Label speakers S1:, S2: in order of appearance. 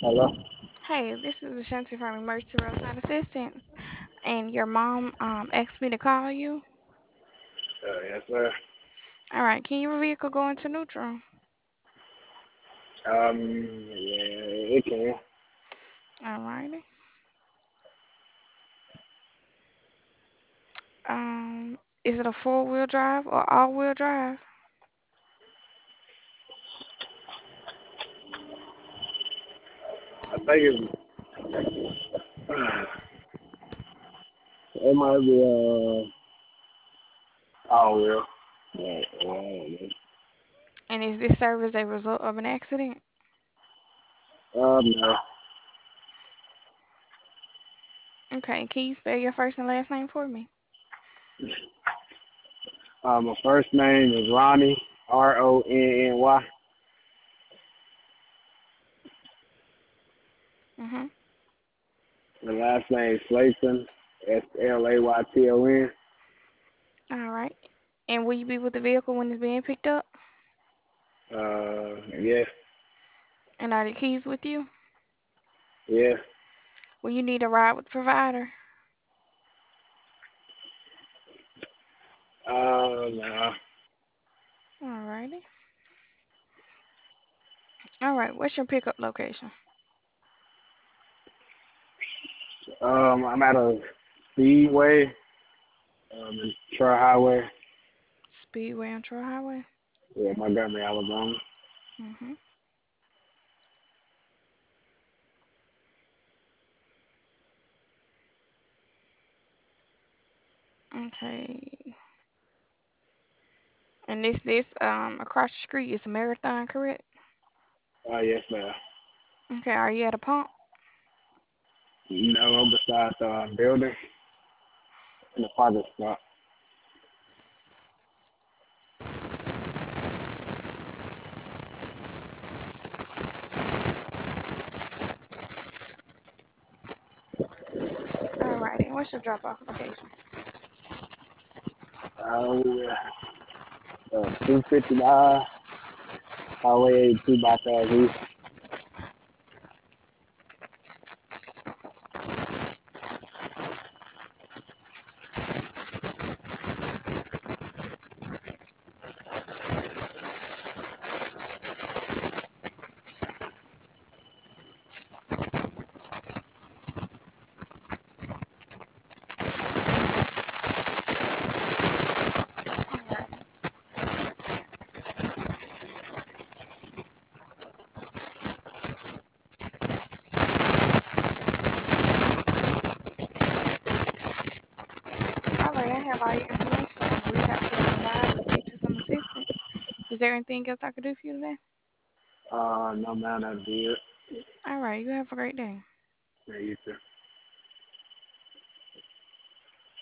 S1: Hello?
S2: Hey, this is Ashanti from Emergency Roadside Assistance, and your mom asked me to call you.
S1: Yes, sir.
S2: All right, can your vehicle go into neutral?
S1: Yeah, it can.
S2: All righty. Is it a four-wheel drive or all-wheel drive?
S1: I think it might be, oh, well. Yeah, yeah,
S2: And is this service a result of an accident?
S1: no.
S2: Okay, can you spell your first and last name for me?
S1: My first name is Ronnie, Ronny.
S2: Mm-hmm.
S1: My last name is Slayton, Slayton.
S2: All right. And will you be with the vehicle when it's being picked up?
S1: Yes,
S2: And are the keys with you?
S1: yes.
S2: Will you need a ride with the provider?
S1: No.
S2: All righty. All right, what's your pickup location?
S1: I'm at a Speedway, in Troy Highway,
S2: Speedway on Troy Highway?
S1: yeah, Montgomery, Alabama.
S2: Mm-hmm. Okay. And this across the street is a marathon, correct?
S1: Yes, ma'am.
S2: Okay, are you at a pump?
S1: No, beside the building in the parking spot.
S2: Alrighty, and what's your drop off location?
S1: Yeah. 259 Highway 82 bypass east.
S2: Alrighty. Alright, I have all your information. I'm gonna reach out to the provider to get you some assistance. Is there anything else I could do for you today?
S1: No, man, that'd be it.
S2: Alright, you have a great day.
S1: Yeah, you too.